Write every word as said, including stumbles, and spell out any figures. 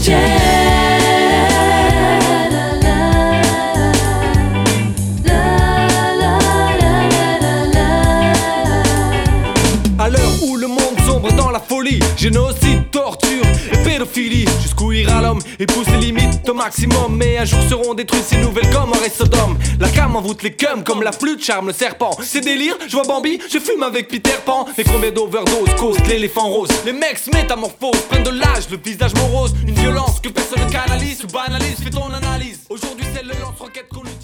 frontières. La, la, la, la, la, la, la. À l'heure où le monde sombre dans la folie, génocide, torture et pédophilie, jusqu'où ira l'homme? Il pousse les limites au maximum, mais un jour seront détruites ces nouvelles Gomorrhe et Sodome. La cam envoûte les cums comme la flûte charme le serpent. C'est délire, je vois Bambi, je fume avec Peter Pan. Mais combien d'overdoses cause l'éléphant rose? Les mecs se métamorphosent, prennent de l'âge, le visage morose. Une violence que personne ne canalise ou banalise, fais ton analyse. Aujourd'hui c'est le lance-roquette qu'on utilise.